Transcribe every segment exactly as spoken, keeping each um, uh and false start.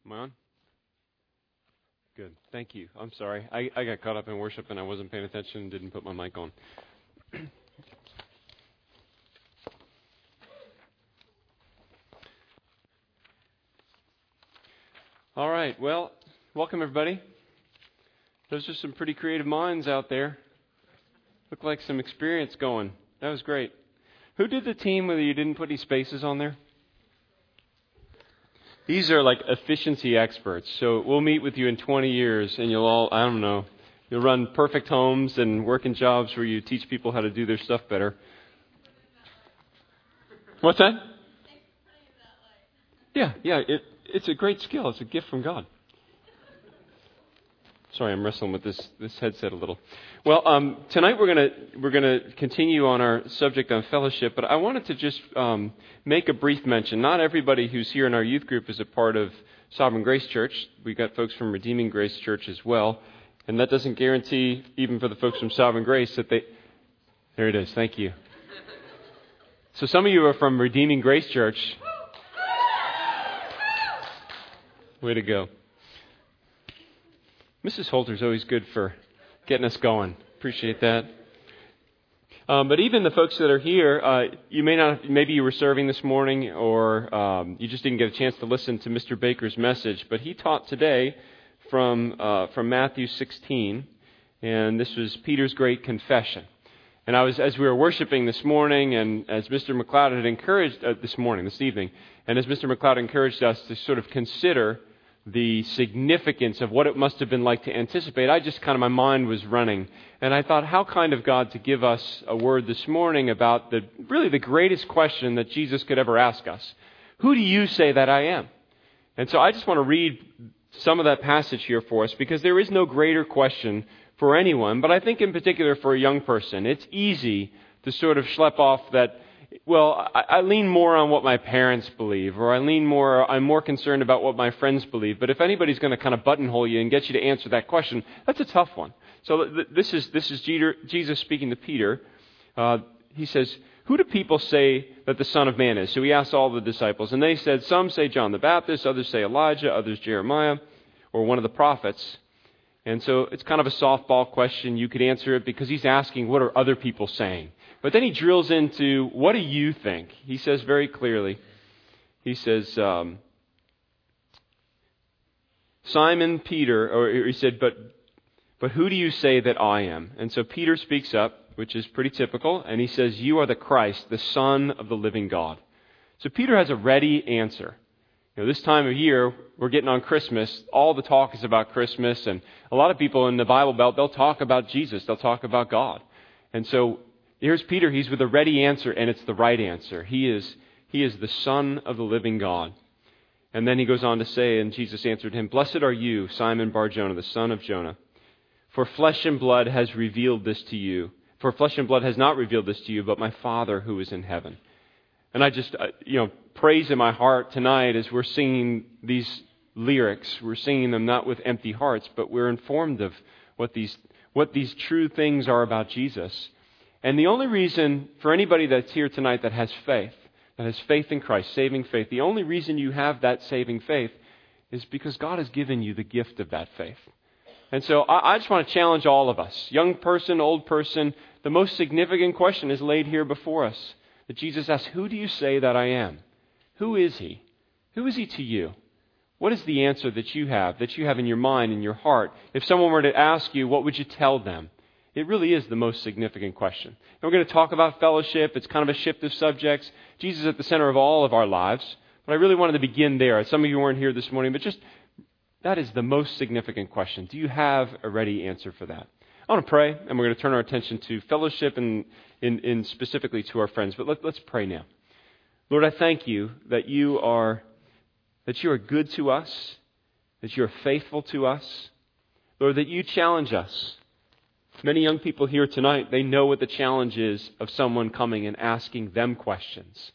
Am I on? Good. Thank you. I'm sorry. I, I got caught up in worship and I wasn't paying attention and didn't put my mic on. All right. Well, welcome everybody. Those are some pretty creative minds out there. Looked like some experience going. That was great. Who did the team where you didn't put any spaces on there? These are like efficiency experts. So we'll meet with you in twenty years and you'll all, I don't know, you'll run perfect homes and work in jobs where you teach people how to do their stuff better. What's that? Yeah, yeah, it, it's a great skill. It's a gift from God. Sorry, I'm wrestling with this this headset a little. Well, um, tonight we're gonna we're gonna continue on our subject on fellowship, but I wanted to just um, make a brief mention. Not everybody who's here in our youth group is a part of Sovereign Grace Church. We got folks from Redeeming Grace Church as well, and that doesn't guarantee, even for the folks from Sovereign Grace, that they. There it is. Thank you. So some of you are from Redeeming Grace Church. Way to go. Missus Holter's always good for getting us going. Appreciate that. Um, but even the folks that are here, uh, you may not, maybe you were serving this morning or um, you just didn't get a chance to listen to Mister Baker's message. But he taught today from uh, from Matthew sixteen, and this was Peter's great confession. And I was, as we were worshiping this morning, and as Mister McLeod had encouraged uh, this morning, this evening, and as Mister McLeod encouraged us to sort of consider the significance of what it must have been like to anticipate, I just kind of, my mind was running. And I thought, how kind of God to give us a word this morning about the really the greatest question that Jesus could ever ask us. Who do you say that I am? And so I just want to read some of that passage here for us, because there is no greater question for anyone, but I think in particular for a young person. It's easy to sort of schlep off that, well, I, I lean more on what my parents believe, or I lean more, I'm more concerned about what my friends believe. But if anybody's going to kind of buttonhole you and get you to answer that question, that's a tough one. So th- this is this is Jesus speaking to Peter. Uh, he says, who do people say that the Son of Man is? So he asks all the disciples, and they said, some say John the Baptist, others say Elijah, others Jeremiah, or one of the prophets. And so it's kind of a softball question. You could answer it because he's asking, what are other people saying? But then he drills into, what do you think? He says very clearly, he says, um, Simon Peter, or he said, but but who do you say that I am? And so Peter speaks up, which is pretty typical, and he says, you are the Christ, the Son of the living God. So Peter has a ready answer. You know, this time of year, we're getting on Christmas. All the talk is about Christmas, and a lot of people in the Bible Belt, they'll talk about Jesus. They'll talk about God. And so here's Peter. He's with a ready answer, and it's the right answer. He is, he is the Son of the living God. And then he goes on to say, and Jesus answered him, blessed are you, Simon Bar-Jonah, the son of Jonah, for flesh and blood has revealed this to you. For flesh and blood has not revealed this to you, but my Father who is in heaven. And I just, uh, you know, praise in my heart tonight as we're singing these lyrics. We're singing them not with empty hearts, but we're informed of what these what these true things are about Jesus. And the only reason for anybody that's here tonight that has faith, that has faith in Christ, saving faith, the only reason you have that saving faith is because God has given you the gift of that faith. And so I, I just want to challenge all of us, young person, old person. The most significant question is laid here before us. That Jesus asks, who do you say that I am? Who is he? Who is he to you? What is the answer that you have, that you have in your mind, in your heart? If someone were to ask you, what would you tell them? It really is the most significant question. And we're going to talk about fellowship. It's kind of a shift of subjects. Jesus is at the center of all of our lives. But I really wanted to begin there. Some of you weren't here this morning, but just that is the most significant question. Do you have a ready answer for that? I want to pray, and we're going to turn our attention to fellowship and in, in specifically to our friends. But let, let's pray now. Lord, I thank you that you are that you are good to us, that you are faithful to us. Lord, that you challenge us. Many young people here tonight, they know what the challenge is of someone coming and asking them questions.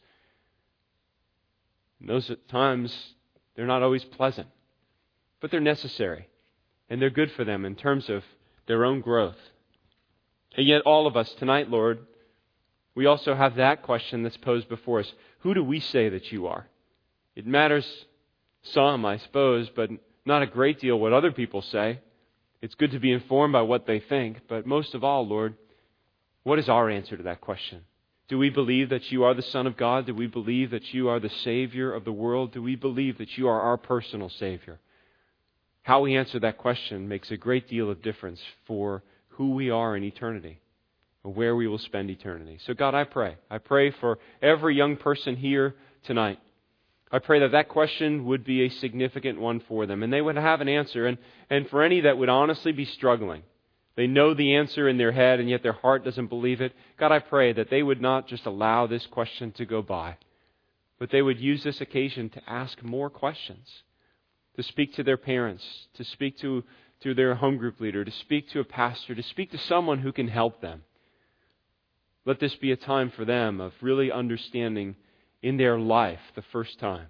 And those at times, they're not always pleasant, but they're necessary, and they're good for them in terms of their own growth. And yet all of us tonight, Lord, we also have that question that's posed before us. Who do we say that you are? It matters some, I suppose, but not a great deal what other people say. It's good to be informed by what they think, but most of all, Lord, what is our answer to that question? Do we believe that you are the Son of God? Do we believe that you are the Savior of the world? Do we believe that you are our personal Savior? How we answer that question makes a great deal of difference for who we are in eternity, or where we will spend eternity. So God, I pray. I pray for every young person here tonight. I pray that that question would be a significant one for them, and they would have an answer. And, and for any that would honestly be struggling, they know the answer in their head, and yet their heart doesn't believe it. God, I pray that they would not just allow this question to go by, but they would use this occasion to ask more questions, to speak to their parents, to speak to, to their home group leader, to speak to a pastor, to speak to someone who can help them. Let this be a time for them of really understanding in their life the first time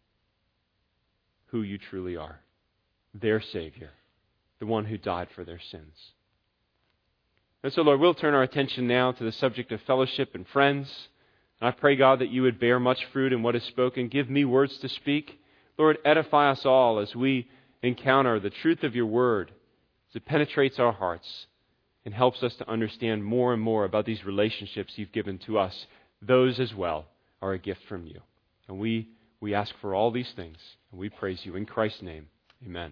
who you truly are, their Savior, the one who died for their sins. And so, Lord, we'll turn our attention now to the subject of fellowship and friends. And I pray, God, that you would bear much fruit in what is spoken. Give me words to speak. Lord, edify us all as we encounter the truth of your word as it penetrates our hearts and helps us to understand more and more about these relationships you've given to us. Those as well are a gift from you. And we, we ask for all these things, and we praise you in Christ's name. Amen.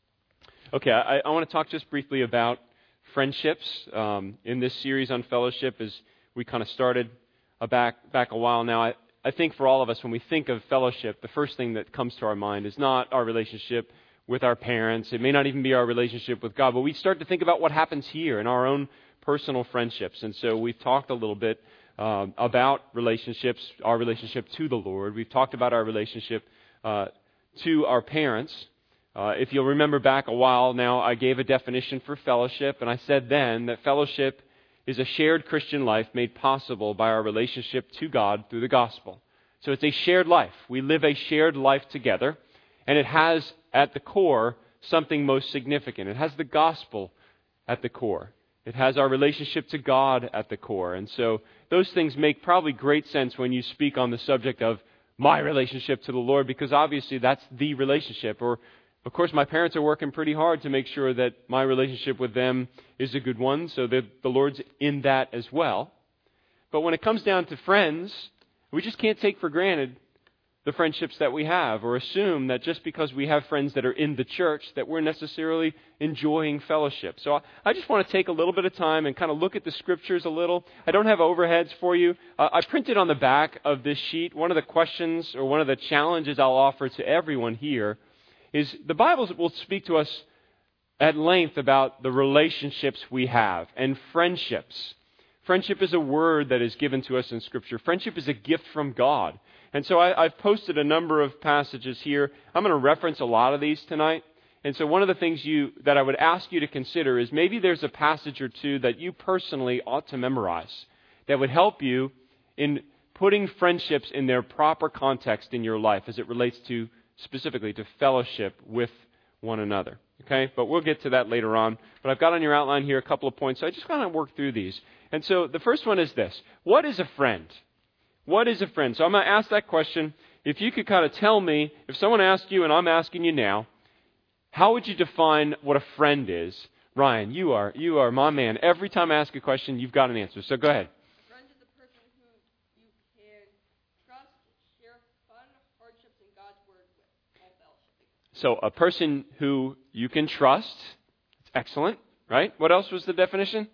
Okay, I, I want to talk just briefly about friendships um, in this series on fellowship as we kind of started uh, back, back a while now. I, I think for all of us, when we think of fellowship, the first thing that comes to our mind is not our relationship with our parents. It may not even be our relationship with God, but we start to think about what happens here in our own personal friendships. And so we've talked a little bit uh, about relationships, our relationship to the Lord. We've talked about our relationship uh, to our parents. Uh, if you'll remember back a while now, I gave a definition for fellowship, and I said then that fellowship is a shared Christian life made possible by our relationship to God through the gospel. So it's a shared life. We live a shared life together, and it has at the core something most significant. It has the gospel at the core. It has our relationship to God at the core. And so those things make probably great sense when you speak on the subject of my relationship to the Lord, because obviously that's the relationship. Or, of course, my parents are working pretty hard to make sure that my relationship with them is a good one, so that the Lord's in that as well. But when it comes down to friends, we just can't take for granted the friendships that we have, or assume that just because we have friends that are in the church that we're necessarily enjoying fellowship. So I just want to take a little bit of time and kind of look at the Scriptures a little. I don't have overheads for you. Uh, I printed on the back of this sheet one of the questions or one of the challenges I'll offer to everyone here is the Bible will speak to us at length about the relationships we have and friendships. Friendship is a word that is given to us in Scripture. Friendship is a gift from God. And so I, I've posted a number of passages here. I'm going to reference a lot of these tonight. And so one of the things you that I would ask you to consider is maybe there's a passage or two that you personally ought to memorize that would help you in putting friendships in their proper context in your life as it relates to specifically to fellowship with one another. Okay? But we'll get to that later on. But I've got on your outline here a couple of points. So I just want to work through these. And so the first one is this. What is a friend? What is a friend? So I'm going to ask that question. If you could kind of tell me, if someone asked you and I'm asking you now, how would you define what a friend is? Ryan, you are you are my man. Every time I ask a question, you've got an answer. So go ahead. A friend is a person who you can trust, share fun, hardships, and God's word with, all fellowship. So a person who you can trust. It's excellent, right? What else was the definition?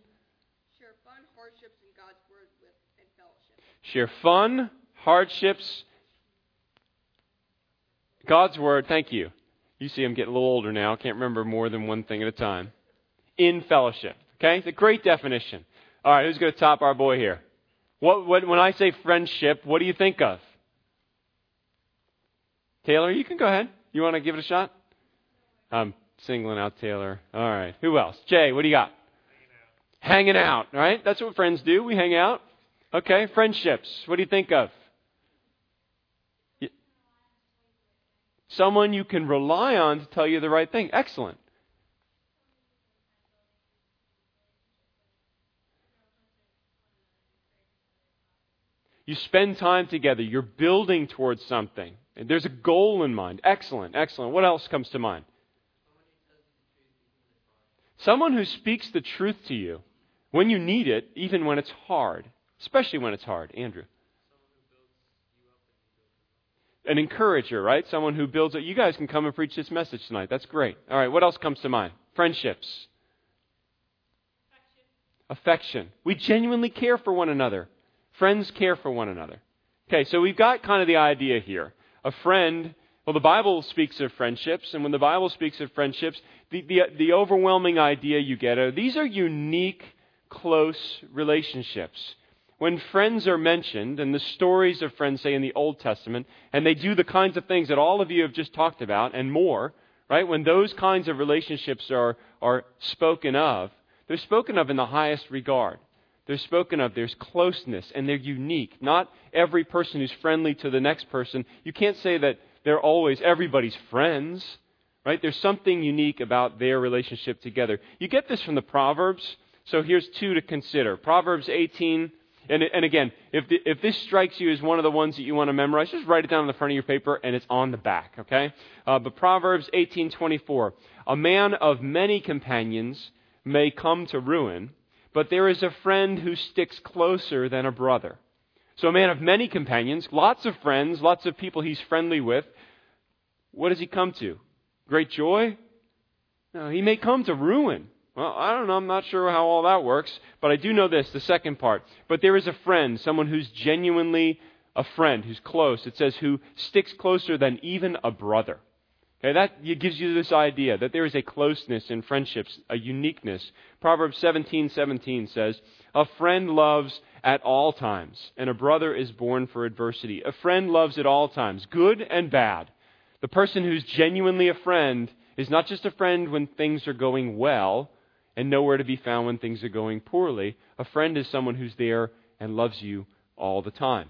Share fun, hardships, God's Word, thank you. You see I'm getting a little older now. I can't remember more than one thing at a time. In fellowship. Okay? It's a great definition. All right, who's going to top our boy here? What, what, when I say friendship, what do you think of? Taylor, you can go ahead. You want to give it a shot? I'm singling out Taylor. All right. Who else? Jay, what do you got? Hanging out. Hanging out, right? That's what friends do. We hang out. Okay, friendships. What do you think of? Someone you can rely on to tell you the right thing. Excellent. You spend time together. You're building towards something. And there's a goal in mind. Excellent, excellent. What else comes to mind? Someone who speaks the truth to you when you need it, even when it's hard. Especially when it's hard. Andrew. An encourager, right? Someone who builds it. You guys can come and preach this message tonight. That's great. All right, what else comes to mind? Friendships. Affection. We genuinely care for one another. Friends care for one another. Okay, so we've got kind of the idea here. A friend, well, the Bible speaks of friendships, and when the Bible speaks of friendships, the, the, the overwhelming idea you get are these are unique, close relationships. When friends are mentioned, and the stories of friends, say in the Old Testament, and they do the kinds of things that all of you have just talked about and more, right? When those kinds of relationships are, are spoken of, they're spoken of in the highest regard. They're spoken of, there's closeness, and they're unique. Not every person who's friendly to the next person. You can't say that they're always everybody's friends, right? There's something unique about their relationship together. You get this from the Proverbs, so here's two to consider. Proverbs eighteen, and, and again, if, the, if this strikes you as one of the ones that you want to memorize, just write it down on the front of your paper, and it's on the back, okay? Uh, but Proverbs eighteen twenty-four, a man of many companions may come to ruin, but there is a friend who sticks closer than a brother. So a man of many companions, lots of friends, lots of people he's friendly with. What does he come to? Great joy? No, he may come to ruin. Well, I don't know. I'm not sure how all that works. But I do know this, the second part. But there is a friend, someone who's genuinely a friend, who's close. It says who sticks closer than even a brother. Okay, that gives you this idea that there is a closeness in friendships, a uniqueness. Proverbs seventeen seventeen says, a friend loves at all times, and a brother is born for adversity. A friend loves at all times, good and bad. The person who's genuinely a friend is not just a friend when things are going well and nowhere to be found when things are going poorly. A friend is someone who's there and loves you all the time.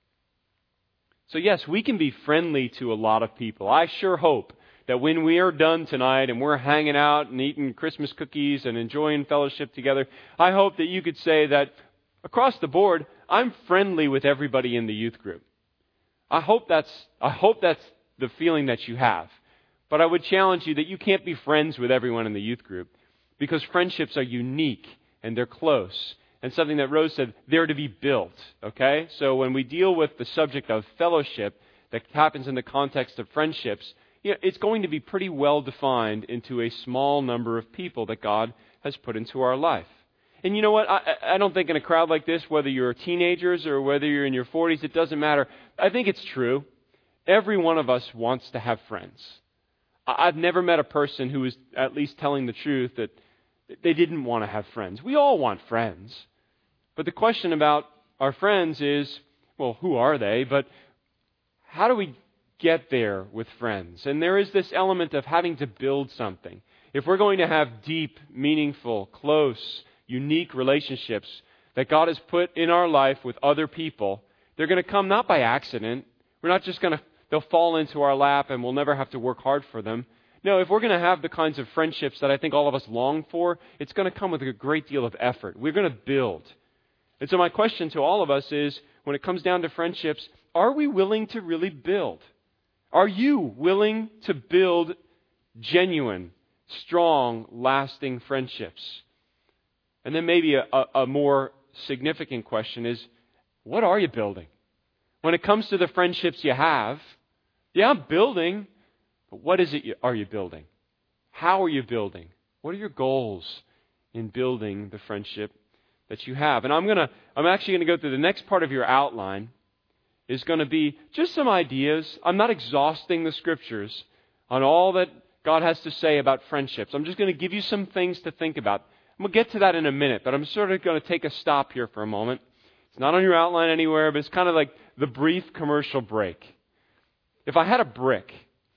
So yes, we can be friendly to a lot of people. I sure hope that when we are done tonight and we're hanging out and eating Christmas cookies and enjoying fellowship together, I hope that you could say that across the board, I'm friendly with everybody in the youth group. I hope that's, I hope that's the feeling that you have. But I would challenge you that you can't be friends with everyone in the youth group because friendships are unique and they're close. And something that Rose said, they're to be built. Okay? So when we deal with the subject of fellowship that happens in the context of friendships, you know, it's going to be pretty well defined into a small number of people that God has put into our life. And you know what? I, I don't think in a crowd like this, whether you're teenagers or whether you're in your forties, it doesn't matter. I think it's true. Every one of us wants to have friends. I've never met a person who was at least telling the truth that they didn't want to have friends. We all want friends. But the question about our friends is, well, who are they? But how do we get there with friends? And there is this element of having to build something. If we're going to have deep, meaningful, close, unique relationships that God has put in our life with other people, they're going to come not by accident. We're not just going to, they'll fall into our lap and we'll never have to work hard for them. No, if we're going to have the kinds of friendships that I think all of us long for, it's going to come with a great deal of effort. We're going to build. And so my question to all of us is, when it comes down to friendships, are we willing to really build? Are you willing to build genuine, strong, lasting friendships? And then maybe a, a, a more significant question is, what are you building? When it comes to the friendships you have, yeah, I'm building, but what is it you, are you building? How are you building? What are your goals in building the friendship that you have? And I'm gonna, I'm actually going to go through the next part of your outline. Is going to be just some ideas. I'm not exhausting the Scriptures on all that God has to say about friendships. I'm just going to give you some things to think about. I'm going to get to that in a minute, but I'm sort of going to take a stop here for a moment. It's not on your outline anywhere, but it's kind of like the brief commercial break. If I had a brick,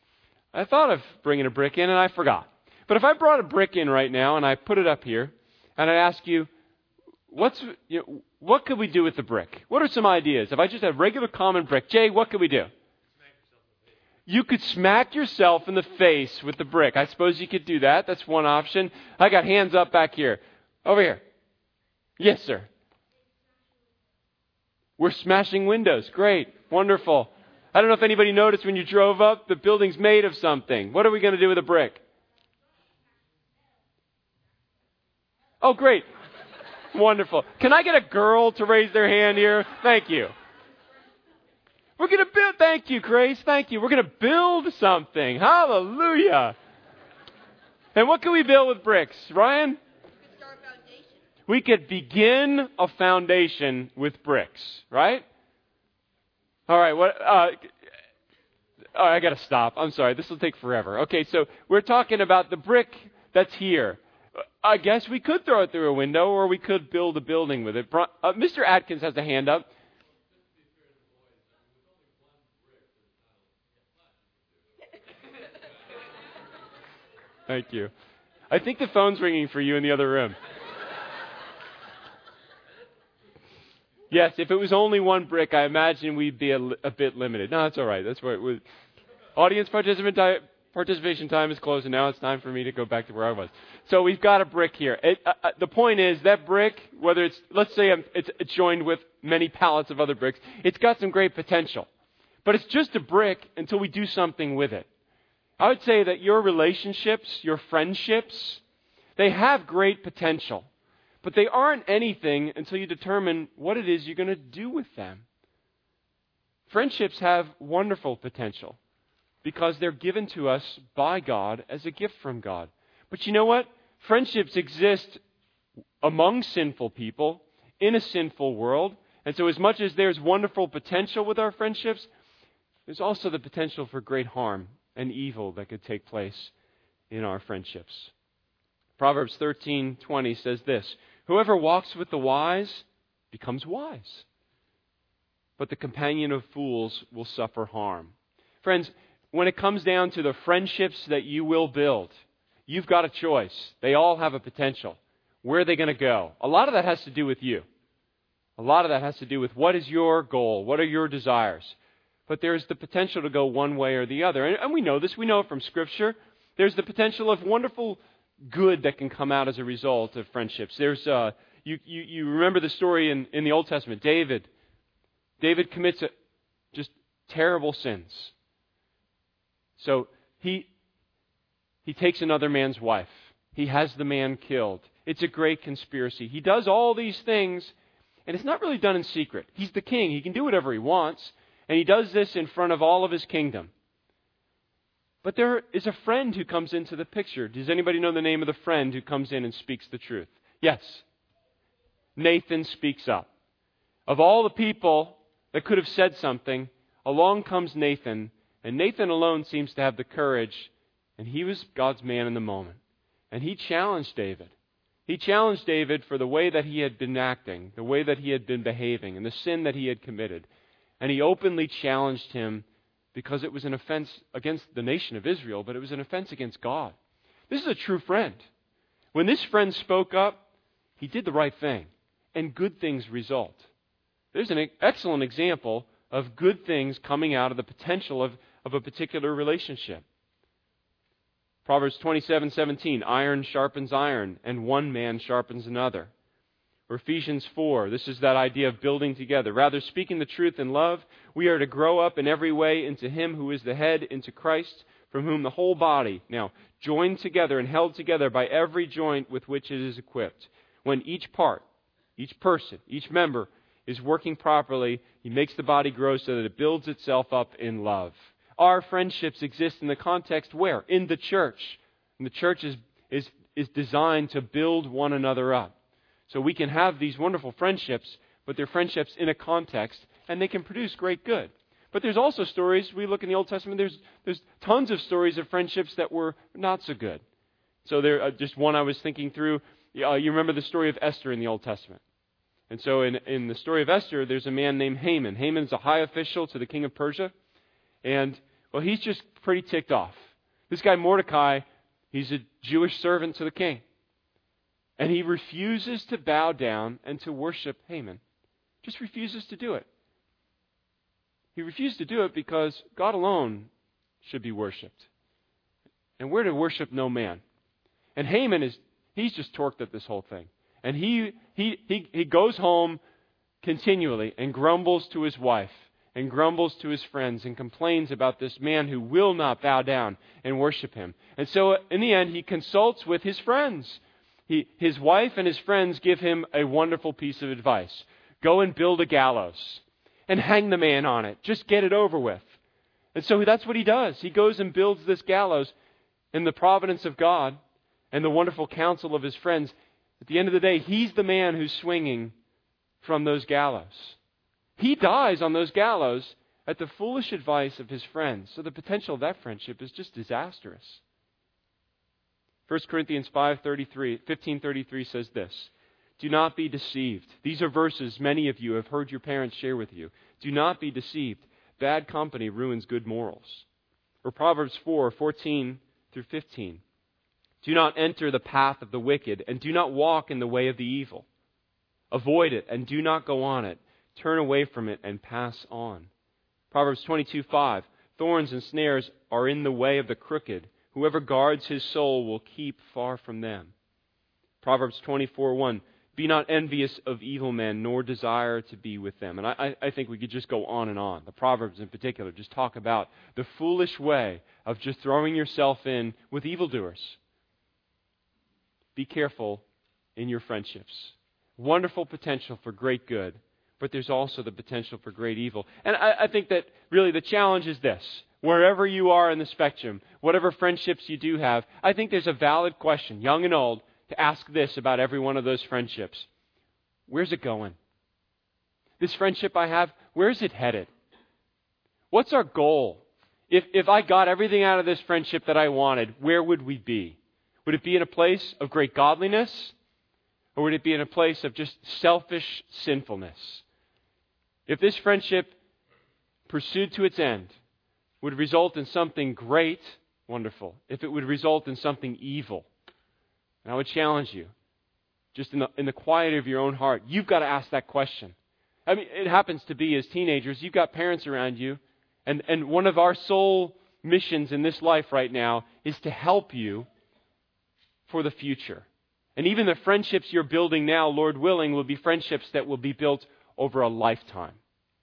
I thought of bringing a brick in and I forgot. But if I brought a brick in right now and I put it up here and I ask you, what's, you know, what could we do with the brick? What are some ideas? If I just had regular common brick, Jay, what could we do? You could smack yourself in the face with the brick. I suppose you could do that. That's one option. I got hands up back here. Over here. Yes, sir. We're smashing windows. Great. Wonderful. I don't know if anybody noticed when you drove up, the building's made of something. What are we going to do with a brick? Oh, great. Wonderful. Can I get a girl to raise their hand here? Thank you. We're going to build, thank you, Grace, thank you. We're going to build something. Hallelujah. And what can we build with bricks, Ryan? Start a foundation. We could begin a foundation with bricks, right? All right, what? Uh, oh, I got to stop. I'm sorry. This will take forever. Okay, so we're talking about the brick that's here. I guess we could throw it through a window, or we could build a building with it. Uh, Mister Atkins has a hand up. Thank you. I think the phone's ringing for you in the other room. Yes, if it was only one brick, I imagine we'd be a, a bit limited. No, that's all right. That's what. We, audience participant time, participation time is closed, and now it's time for me to go back to where I was. So we've got a brick here. It, uh, uh, the point is that brick, whether it's let's say it's, it's joined with many pallets of other bricks, it's got some great potential, but it's just a brick until we do something with it. I would say that your relationships, your friendships, they have great potential. But they aren't anything until you determine what it is you're going to do with them. Friendships have wonderful potential because they're given to us by God as a gift from God. But you know what? Friendships exist among sinful people in a sinful world. And so as much as there's wonderful potential with our friendships, there's also the potential for great harm and evil that could take place in our friendships. Proverbs thirteen twenty says this, "Whoever walks with the wise becomes wise, but the companion of fools will suffer harm." Friends, when it comes down to the friendships that you will build, you've got a choice. They all have a potential. Where are they going to go? A lot of that has to do with you. A lot of that has to do with what is your goal? What are your desires? But there's the potential to go one way or the other. And, and we know this. We know it from Scripture. There's the potential of wonderful good that can come out as a result of friendships. There's uh, you, you, you remember the story in, in the Old Testament. David. David commits a, just terrible sins. So he he takes another man's wife. He has the man killed. It's a great conspiracy. He does all these things, and it's not really done in secret. He's the king. He can do whatever he wants. And he does this in front of all of his kingdom. But there is a friend who comes into the picture. Does anybody know the name of the friend who comes in and speaks the truth? Yes. Nathan speaks up. Of all the people that could have said something, along comes Nathan. And Nathan alone seems to have the courage. And he was God's man in the moment. And he challenged David. He challenged David for the way that he had been acting, the way that he had been behaving, and the sin that he had committed. And he openly challenged him because it was an offense against the nation of Israel, but it was an offense against God. This is a true friend. When this friend spoke up, he did the right thing, and good things result. There's an excellent example of good things coming out of the potential of, of a particular relationship. Proverbs twenty-seven seventeen, iron sharpens iron, and one man sharpens another. Or Ephesians four, this is that idea of building together. Rather, speaking the truth in love, we are to grow up in every way into Him who is the head, into Christ, from whom the whole body, now joined together and held together by every joint with which it is equipped. When each part, each person, each member is working properly, He makes the body grow so that it builds itself up in love. Our friendships exist in the context where? In the church. And the church is, is, is designed to build one another up. So we can have these wonderful friendships, but they're friendships in a context, and they can produce great good. But there's also stories, we look in the Old Testament, there's there's tons of stories of friendships that were not so good. So there, uh, just one I was thinking through, uh, you remember the story of Esther in the Old Testament. And so in, in the story of Esther, there's a man named Haman. Haman's a high official to the king of Persia, and, well, he's just pretty ticked off. This guy Mordecai, he's a Jewish servant to the king. And he refuses to bow down and to worship Haman. Just refuses to do it. He refused to do it because God alone should be worshipped. And we're to worship no man. And Haman is, he's just torqued at this whole thing. And he, he, he, he goes home continually and grumbles to his wife and grumbles to his friends and complains about this man who will not bow down and worship him. And so in the end, he consults with his friends. He, his wife and his friends give him a wonderful piece of advice. Go and build a gallows and hang the man on it. Just get it over with. And so that's what he does. He goes and builds this gallows in the providence of God and the wonderful counsel of his friends. At the end of the day, he's the man who's swinging from those gallows. He dies on those gallows at the foolish advice of his friends. So the potential of that friendship is just disastrous. First Corinthians five thirty-three, fifteen thirty-three says this. Do not be deceived. These are verses many of you have heard your parents share with you. Do not be deceived. Bad company ruins good morals. Or Proverbs four fourteen through fifteen. Do not enter the path of the wicked, and do not walk in the way of the evil. Avoid it, and do not go on it. Turn away from it, and pass on. Proverbs twenty-two five. Thorns and snares are in the way of the crooked. Whoever guards his soul will keep far from them. Proverbs twenty-four one. Be not envious of evil men, nor desire to be with them. And I, I think we could just go on and on. The Proverbs in particular just talk about the foolish way of just throwing yourself in with evildoers. Be careful in your friendships. Wonderful potential for great good, but there's also the potential for great evil. And I, I think that really the challenge is this. Wherever you are in the spectrum, whatever friendships you do have, I think there's a valid question, young and old, to ask this about every one of those friendships. Where's it going? This friendship I have, where's it headed? What's our goal? If, if I got everything out of this friendship that I wanted, where would we be? Would it be in a place of great godliness? Or would it be in a place of just selfish sinfulness? If this friendship pursued to its end would result in something great, wonderful. If it would result in something evil, and I would challenge you, just in the, in the quiet of your own heart, you've got to ask that question. I mean, it happens to be as teenagers, you've got parents around you, and, and one of our sole missions in this life right now is to help you for the future. And even the friendships you're building now, Lord willing, will be friendships that will be built over a lifetime.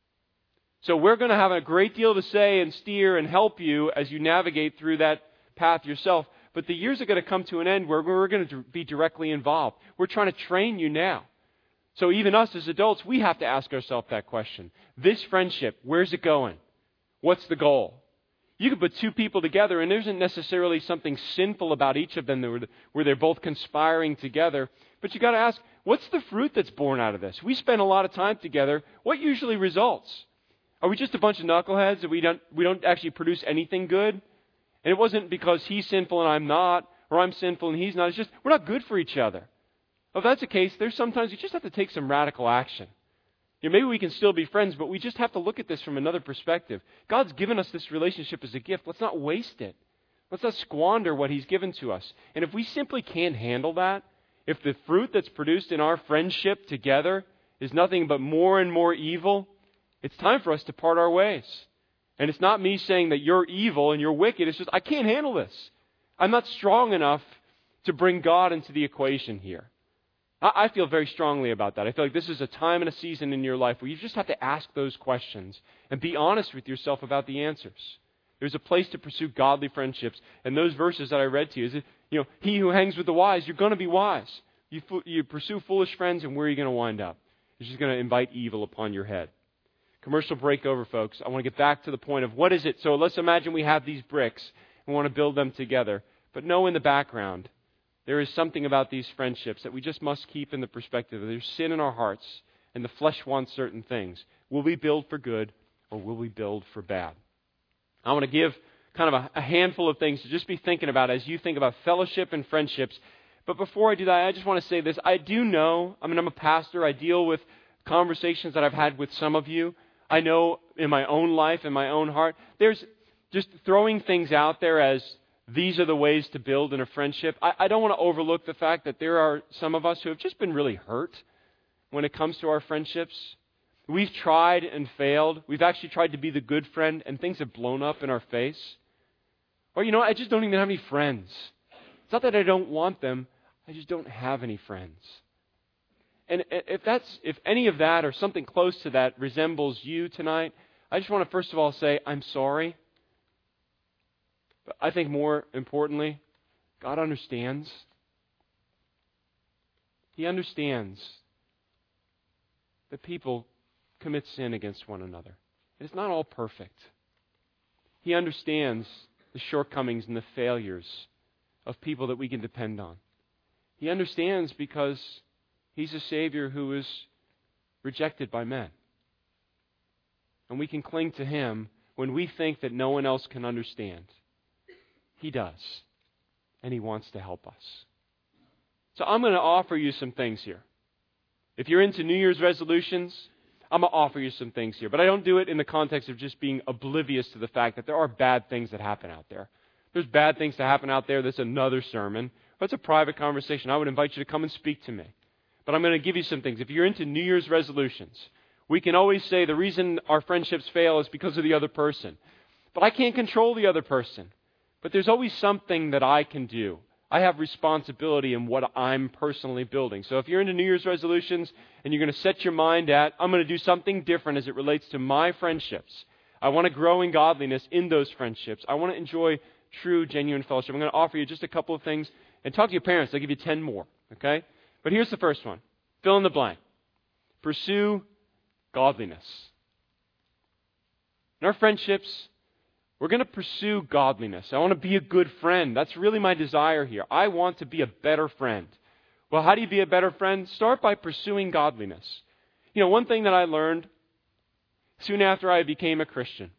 So we're going to have a great deal to say and steer and help you as you navigate through that path yourself. But the years are going to come to an end where we're going to be directly involved. We're trying to train you now. So even us as adults, we have to ask ourselves that question. This friendship, where's it going? What's the goal? You could put two people together, and there isn't necessarily something sinful about each of them where they're both conspiring together. But you got to ask, what's the fruit that's born out of this? We spend a lot of time together. What usually results? Are we just a bunch of knuckleheads that we don't we don't actually produce anything good? And it wasn't because he's sinful and I'm not, or I'm sinful and he's not. It's just we're not good for each other. If that's the case, there's sometimes you just have to take some radical action. You know, maybe we can still be friends, but we just have to look at this from another perspective. God's given us this relationship as a gift. Let's not waste it. Let's not squander what He's given to us. And if we simply can't handle that, if the fruit that's produced in our friendship together is nothing but more and more evil, it's time for us to part our ways. And it's not me saying that you're evil and you're wicked. It's just, I can't handle this. I'm not strong enough to bring God into the equation here. I feel very strongly about that. I feel like this is a time and a season in your life where you just have to ask those questions and be honest with yourself about the answers. There's a place to pursue godly friendships. And those verses that I read to you, is it, you know, he who hangs with the wise, you're going to be wise. You, you pursue foolish friends, and where are you going to wind up? It's just going to invite evil upon your head. Commercial break over, folks. I want to get back to the point of what is it? So let's imagine we have these bricks and we want to build them together. But know in the background, there is something about these friendships that we just must keep in the perspective. There's sin in our hearts, and the flesh wants certain things. Will we build for good, or will we build for bad? I want to give kind of a, a handful of things to just be thinking about as you think about fellowship and friendships. But before I do that, I just want to say this. I do know, I mean, I'm a pastor. I deal with conversations that I've had with some of you. I know in my own life, in my own heart, there's just throwing things out there as these are the ways to build in a friendship. I, I don't want to overlook the fact that there are some of us who have just been really hurt when it comes to our friendships. We've tried and failed. We've actually tried to be the good friend, and things have blown up in our face. Or, you know, I just don't even have any friends. It's not that I don't want them. I just don't have any friends. And if that's, if any of that or something close to that resembles you tonight, I just want to first of all say, I'm sorry. But I think more importantly, God understands. He understands that people commit sin against one another. And it's not all perfect. He understands the shortcomings and the failures of people that we can depend on. He understands because He's a Savior who is rejected by men. And we can cling to Him when we think that no one else can understand. He does. And He wants to help us. So I'm going to offer you some things here. If you're into New Year's resolutions, I'm going to offer you some things here. But I don't do it in the context of just being oblivious to the fact that there are bad things that happen out there. There's bad things that happen out there. That's another sermon. That's a private conversation. I would invite you to come and speak to me. But I'm going to give you some things. If you're into New Year's resolutions, we can always say the reason our friendships fail is because of the other person. But I can't control the other person. But there's always something that I can do. I have responsibility in what I'm personally building. So if you're into New Year's resolutions and you're going to set your mind at, I'm going to do something different as it relates to my friendships. I want to grow in godliness in those friendships. I want to enjoy true, genuine fellowship. I'm going to offer you just a couple of things. And talk to your parents. They'll give you ten more. Okay? But here's the first one. Fill in the blank. Pursue godliness. In our friendships, we're going to pursue godliness. I want to be a good friend. That's really my desire here. I want to be a better friend. Well, how do you be a better friend? Start by pursuing godliness. You know, one thing that I learned soon after I became a Christian.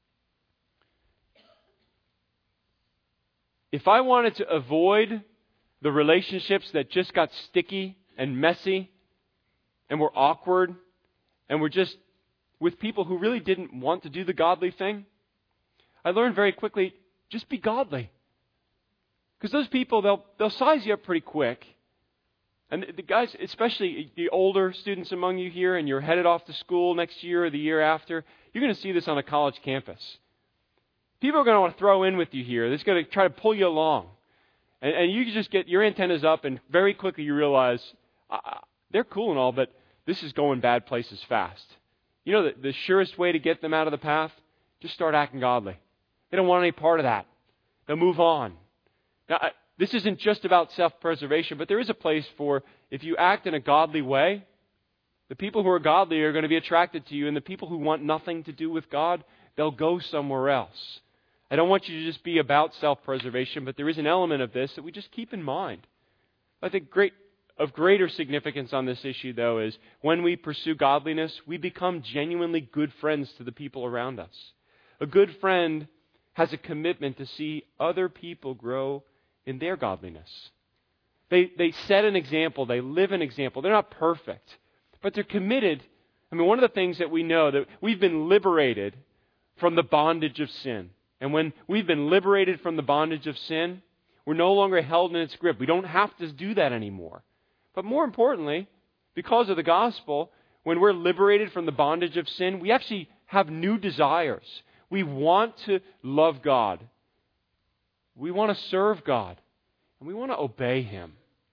If I wanted to avoid the relationships that just got sticky and messy and were awkward and were just with people who really didn't want to do the godly thing, I learned very quickly, just be godly. Because those people, they'll they'll size you up pretty quick. And the guys, especially the older students among you here, and you're headed off to school next year or the year after, you're going to see this on a college campus. People are going to want to throw in with you here. They're going to try to pull you along. And, and you just get your antennas up, and very quickly you realize, uh, they're cool and all, but this is going bad places fast. You know, the, the surest way to get them out of the path? Just start acting godly. They don't want any part of that. They'll move on. Now, I, this isn't just about self-preservation, but there is a place for, if you act in a godly way, the people who are godly are going to be attracted to you, and the people who want nothing to do with God, they'll go somewhere else. I don't want you to just be about self-preservation, but there is an element of this that we just keep in mind. I think great, of greater significance on this issue, though, is when we pursue godliness, we become genuinely good friends to the people around us. A good friend has a commitment to see other people grow in their godliness. They they set an example. They live an example. They're not perfect, but they're committed. I mean, one of the things that we know, that we've been liberated from the bondage of sin. And when we've been liberated from the bondage of sin, we're no longer held in its grip. We don't have to do that anymore. But more importantly, because of the gospel, when we're liberated from the bondage of sin, we actually have new desires. We want to love God. We want to serve God. And we want to obey Him.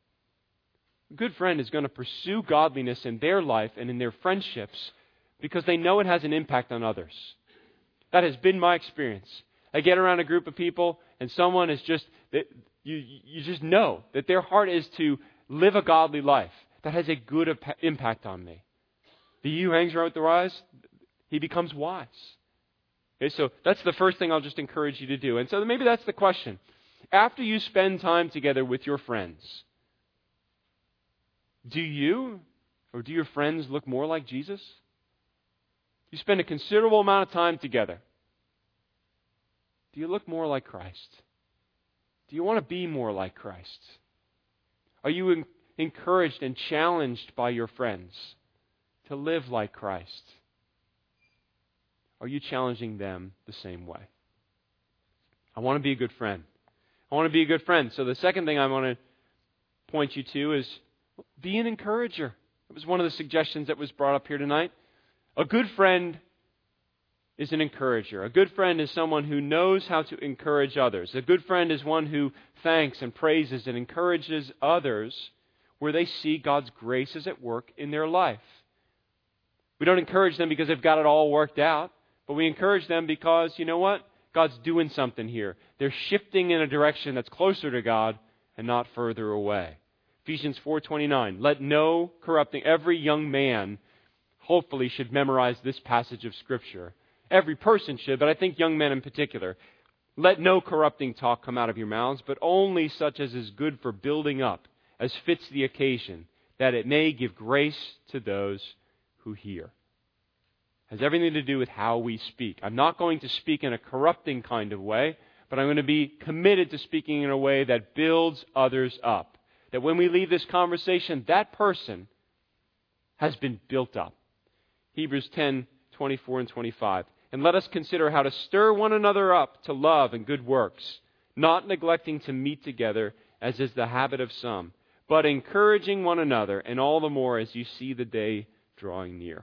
A good friend is going to pursue godliness in their life and in their friendships because they know it has an impact on others. That has been my experience. I get around a group of people and someone is just, you, you just know that their heart is to live a godly life. That has a good impact on me. The you hangs around with the wise, he becomes wise. Okay, so that's the first thing I'll just encourage you to do. And so maybe that's the question. After you spend time together with your friends, do you or do your friends look more like Jesus? You spend a considerable amount of time together. Do you look more like Christ? Do you want to be more like Christ? Are you in, encouraged and challenged by your friends to live like Christ? Are you challenging them the same way? I want to be a good friend. I want to be a good friend. So the second thing I want to point you to is be an encourager. It was one of the suggestions that was brought up here tonight. A good friend is an encourager. A good friend is someone who knows how to encourage others. A good friend is one who thanks and praises and encourages others where they see God's grace is at work in their life. We don't encourage them because they've got it all worked out, But we encourage them because, you know what? God's doing something here. They're shifting in a direction that's closer to God and not further away. Ephesians four twenty-nine, let no corrupting, every young man hopefully should memorize this passage of Scripture. Every person should, but I think young men in particular. Let no corrupting talk come out of your mouths, but only such as is good for building up, as fits the occasion, that it may give grace to those who hear. It has everything to do with how we speak. I'm not going to speak in a corrupting kind of way, but I'm going to be committed to speaking in a way that builds others up. That when we leave this conversation, that person has been built up. Hebrews ten twenty-four and twenty-five. And let us consider how to stir one another up to love and good works, not neglecting to meet together, as is the habit of some, but encouraging one another, and all the more as you see the day drawing near.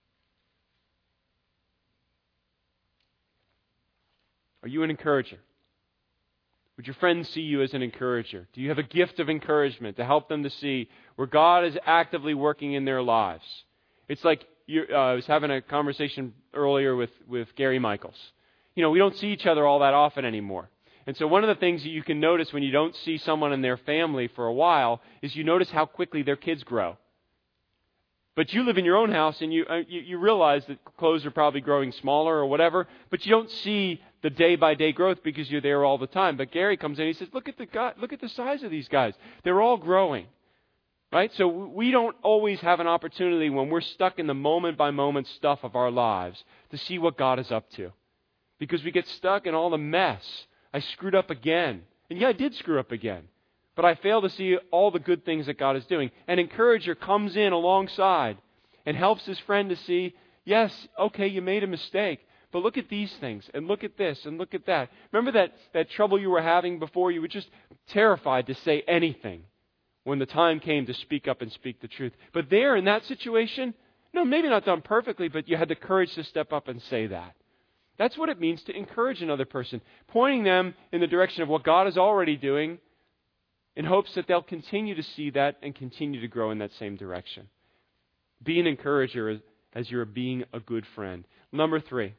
Are you an encourager? Would your friends see you as an encourager? Do you have a gift of encouragement to help them to see where God is actively working in their lives? It's like you, uh, I was having a conversation earlier with, with Gary Michaels. You know, we don't see each other all that often anymore. And so one of the things that you can notice when you don't see someone in their family for a while is you notice how quickly their kids grow. But you live in your own house and you, uh, you you realize that clothes are probably growing smaller or whatever, but you don't see the day-by-day growth because you're there all the time. But Gary comes in and he says, look at the guy, look at the size of these guys. They're all growing. Right? So we don't always have an opportunity when we're stuck in the moment-by-moment stuff of our lives to see what God is up to. Because we get stuck in all the mess. I screwed up again. And yeah, I did screw up again. But I fail to see all the good things that God is doing. An encourager comes in alongside and helps his friend to see, yes, okay, you made a mistake, but look at these things, and look at this, and look at that. Remember that, that trouble you were having before? You were just terrified to say anything when the time came to speak up and speak the truth. But there, in that situation, no, maybe not done perfectly, but you had the courage to step up and say that. That's what it means to encourage another person, pointing them in the direction of what God is already doing, in hopes that they'll continue to see that and continue to grow in that same direction. Be an encourager as you're being a good friend. Number three,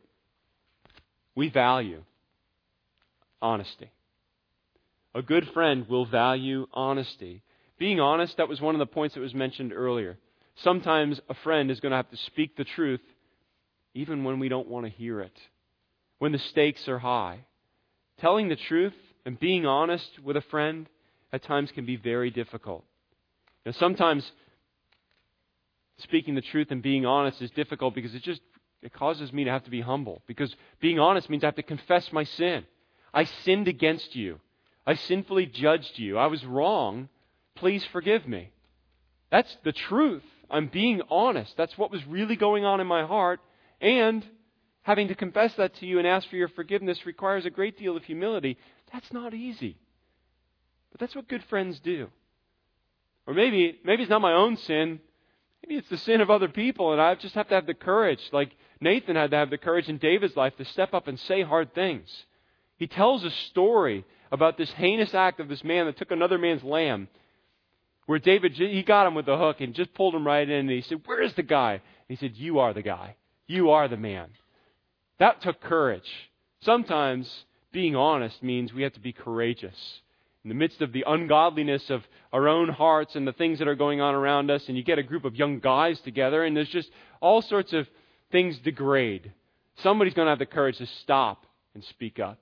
we value honesty. A good friend will value honesty. Being honest, that was one of the points that was mentioned earlier. Sometimes a friend is going to have to speak the truth even when we don't want to hear it, when the stakes are high. Telling the truth and being honest with a friend at times can be very difficult. Now, sometimes speaking the truth and being honest is difficult because it just it causes me to have to be humble. Because being honest means I have to confess my sin. I sinned against you. I sinfully judged you. I was wrong. Please forgive me. That's the truth. I'm being honest. That's what was really going on in my heart. And having to confess that to you and ask for your forgiveness requires a great deal of humility. That's not easy. But that's what good friends do. Or maybe, maybe it's not my own sin. Maybe it's the sin of other people, and I just have to have the courage, like Nathan had to have the courage in David's life, to step up and say hard things. He tells a story about this heinous act of this man that took another man's lamb, where David, he got him with a hook and just pulled him right in, and he said, "Where is the guy?" And he said, "You are the guy. You are the man." That took courage. Sometimes being honest means we have to be courageous. In the midst of the ungodliness of our own hearts and the things that are going on around us, and you get a group of young guys together, and there's just all sorts of things degrade. Somebody's going to have the courage to stop and speak up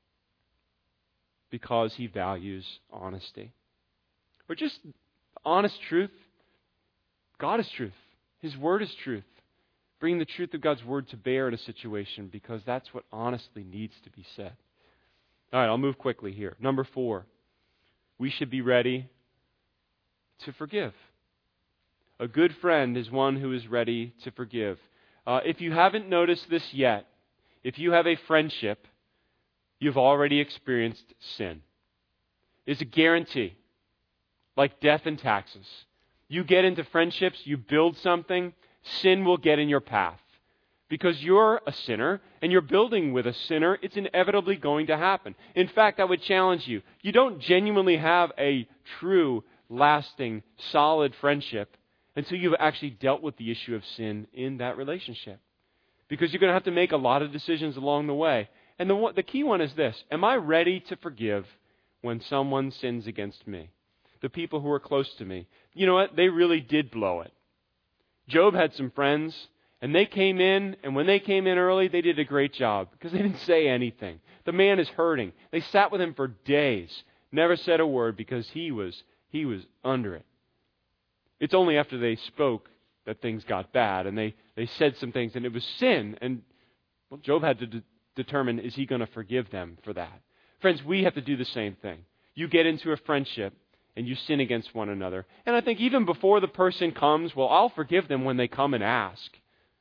because he values honesty. Or just honest truth. God is truth. His Word is truth. Bring the truth of God's Word to bear in a situation because that's what honestly needs to be said. All right, I'll move quickly here. Number four. We should be ready to forgive. A good friend is one who is ready to forgive. Uh, if you haven't noticed this yet, if you have a friendship, you've already experienced sin. It's a guarantee, like death and taxes. You get into friendships, you build something, sin will get in your path. Because you're a sinner and you're building with a sinner, it's inevitably going to happen. In fact, I would challenge you. You don't genuinely have a true, lasting, solid friendship until you've actually dealt with the issue of sin in that relationship. because you're going to have to make a lot of decisions along the way. And the one, the key one is this: am I ready to forgive when someone sins against me? The people who are close to me. You know what? They really did blow it. Job had some friends, and they came in, and when they came in early, they did a great job because they didn't say anything. The man is hurting. They sat with him for days, never said a word because he was he was under it. It's only after they spoke that things got bad, and they, they said some things, and it was sin. And well, Job had to de- determine, is he going to forgive them for that? Friends, we have to do the same thing. You get into a friendship, and you sin against one another. And I think even before the person comes, well, I'll forgive them when they come and ask.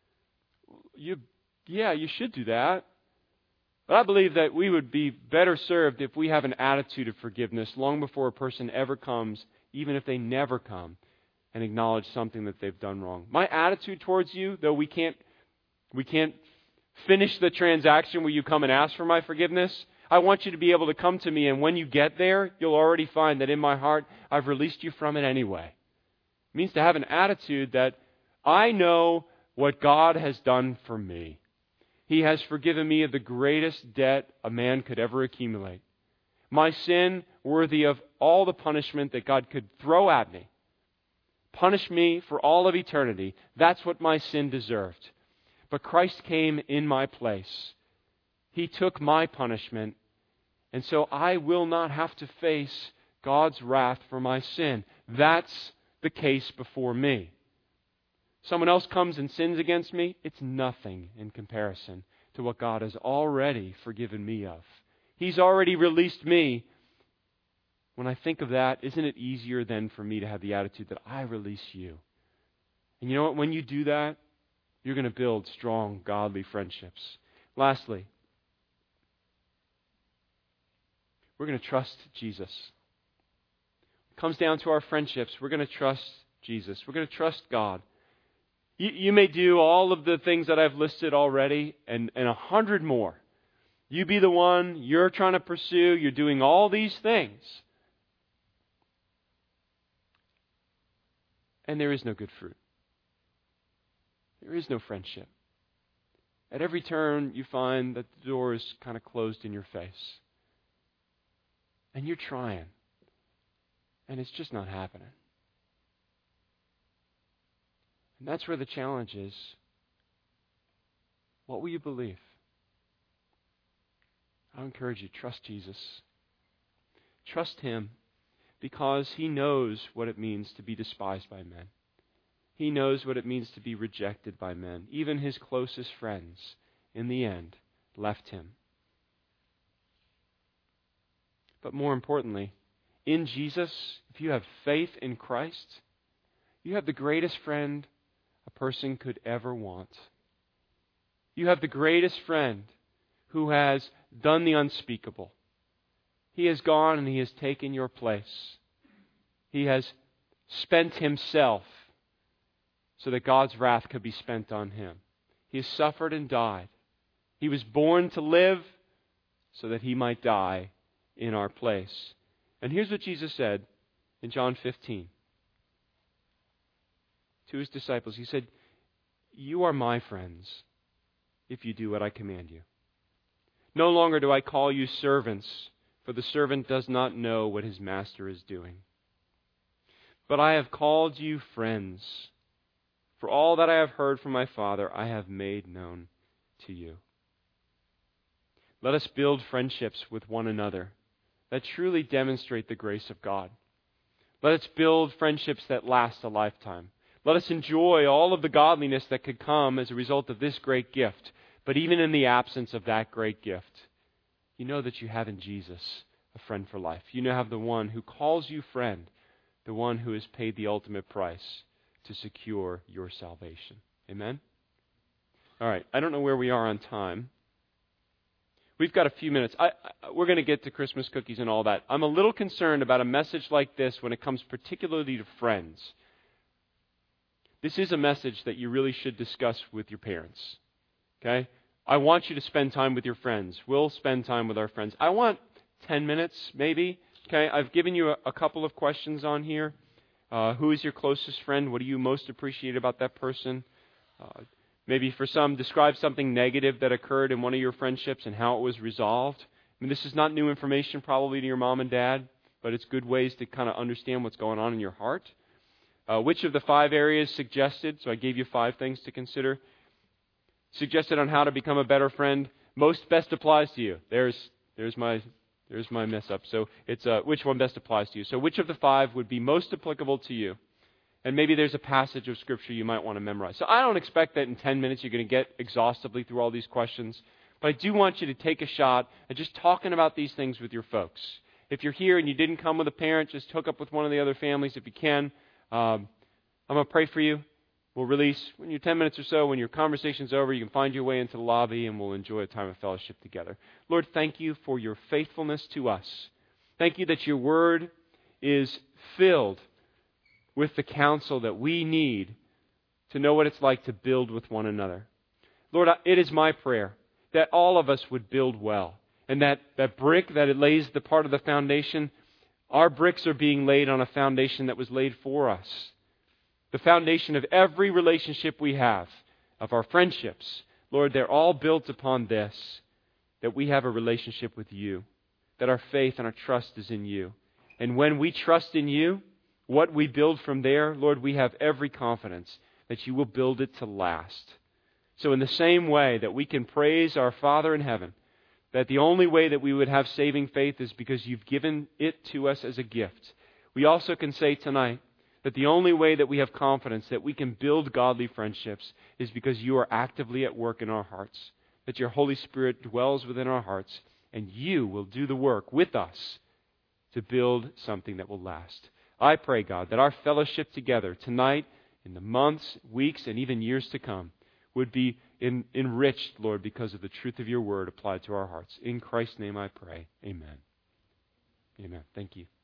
You, yeah, you should do that. But I believe that we would be better served if we have an attitude of forgiveness long before a person ever comes, even if they never come, and acknowledge something that they've done wrong. My attitude towards you, though we can't, we can't finish the transaction where you come and ask for my forgiveness, I want you to be able to come to me, and when you get there, you'll already find that in my heart, I've released you from it anyway. It means to have an attitude that I know what God has done for me. He has forgiven me of the greatest debt a man could ever accumulate. My sin, worthy of all the punishment that God could throw at me. Punish me for all of eternity. That's what my sin deserved. But Christ came in my place. He took my punishment. And so I will not have to face God's wrath for my sin. That's the case before me. Someone else comes and sins against me, it's nothing in comparison to what God has already forgiven me of. He's already released me. When I think of that, isn't it easier then for me to have the attitude that I release you? And you know what? When you do that, you're going to build strong, godly friendships. Lastly, we're going to trust Jesus. It comes down to our friendships. We're going to trust Jesus. We're going to trust God. You, you may do all of the things that I've listed already and, and a hundred more. You be the one you're trying to pursue. You're doing all these things. And there is no good fruit. There is no friendship. At every turn, you find that the door is kind of closed in your face. And you're trying. And it's just not happening. And that's where the challenge is. What will you believe? I encourage you, trust Jesus. Trust Him because He knows what it means to be despised by men. He knows what it means to be rejected by men. Even His closest friends, in the end, left Him. But more importantly, in Jesus, if you have faith in Christ, you have the greatest friend a person could ever want. You have the greatest friend who has done the unspeakable. He has gone and He has taken your place. He has spent Himself so that God's wrath could be spent on Him. He has suffered and died. He was born to live so that He might die in our place. And here's what Jesus said in John fifteen to His disciples. He said, "You are my friends if you do what I command you. No longer do I call you servants, for the servant does not know what his master is doing. But I have called you friends, for all that I have heard from my Father I have made known to you." Let us build friendships with one another that truly demonstrate the grace of God. Let us build friendships that last a lifetime. Let us enjoy all of the godliness that could come as a result of this great gift. But even in the absence of that great gift, you know that you have in Jesus a friend for life. You now have the one who calls you friend, the one who has paid the ultimate price to secure your salvation. Amen? All right, I don't know where we are on time. We've got a few minutes. I, I, we're going to get to Christmas cookies and all that. I'm a little concerned about a message like this when it comes particularly to friends. This is a message that you really should discuss with your parents. Okay? I want you to spend time with your friends. We'll spend time with our friends. I want ten minutes, maybe. Okay? I've given you a, a couple of questions on here. Uh, who is your closest friend? What do you most appreciate about that person? Uh, Maybe for some, describe something negative that occurred in one of your friendships and how it was resolved. I mean, this is not new information probably to your mom and dad, but it's good ways to kind of understand what's going on in your heart. Uh, which of the five areas suggested, so I gave you five things to consider, suggested on how to become a better friend, most best applies to you. There's there's my there's my mess up. So it's uh, which one best applies to you. So which of the five would be most applicable to you? And maybe there's a passage of Scripture you might want to memorize. So I don't expect that in ten minutes you're going to get exhaustively through all these questions. But I do want you to take a shot at just talking about these things with your folks. If you're here and you didn't come with a parent, just hook up with one of the other families if you can. Um, I'm going to pray for you. We'll release, when you're ten minutes or so, when your conversation's over, you can find your way into the lobby and we'll enjoy a time of fellowship together. Lord, thank you for your faithfulness to us. Thank you that your word is filled with the counsel that we need to know what it's like to build with one another. Lord, it is my prayer that all of us would build well, and that, that brick that it lays the part of the foundation, our bricks are being laid on a foundation that was laid for us. The foundation of every relationship we have, of our friendships, Lord, they're all built upon this, that we have a relationship with you, that our faith and our trust is in you. And when we trust in you, what we build from there, Lord, we have every confidence that you will build it to last. So in the same way that we can praise our Father in heaven, that the only way that we would have saving faith is because you've given it to us as a gift, we also can say tonight that the only way that we have confidence that we can build godly friendships is because you are actively at work in our hearts, that your Holy Spirit dwells within our hearts, and you will do the work with us to build something that will last. I pray, God, that our fellowship together tonight, in the months, weeks, and even years to come, would be in, enriched, Lord, because of the truth of your word applied to our hearts. In Christ's name I pray. Amen. Amen. Thank you.